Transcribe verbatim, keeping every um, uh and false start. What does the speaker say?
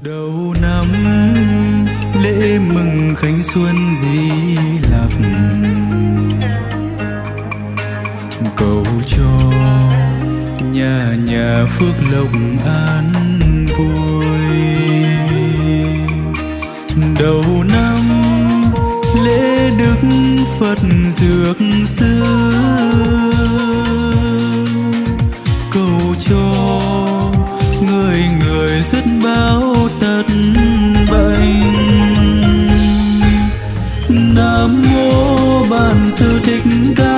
Đầu năm lễ mừng khánh xuân Di Lặc, cầu cho nhà nhà phước lộc an vui. Đầu năm lễ Đức Phật dược sư, cầu cho người người dứt bao tật bệnh. Nam mô Bản Sư Thích Ca